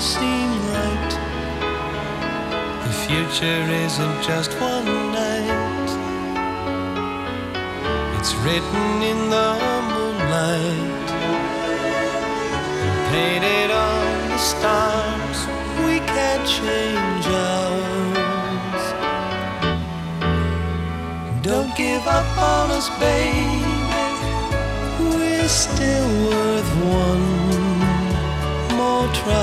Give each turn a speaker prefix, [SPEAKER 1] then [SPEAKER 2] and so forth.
[SPEAKER 1] seem right. The future isn't just one night. It's written in the moonlight, painted on the stars. We can't change ours. Don't give up on us, baby. We're still worth one more try.